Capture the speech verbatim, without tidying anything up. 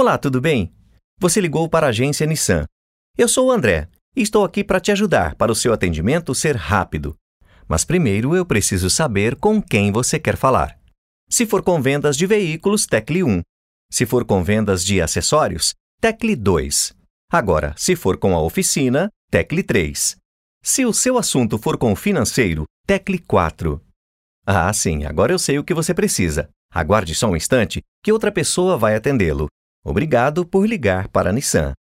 Olá, tudo bem? Você ligou para a agência Nissan. Eu sou o André e estou aqui para te ajudar para o seu atendimento ser rápido. Mas primeiro eu preciso saber com quem você quer falar. Se for com vendas de veículos, tecle um. Se for com vendas de acessórios, tecle dois. Agora, se for com a oficina, tecle três. Se o seu assunto for com o financeiro, tecle quatro. Ah, sim, agora eu sei o que você precisa. Aguarde só um instante que outra pessoa vai atendê-lo. Obrigado por ligar para a Nissan.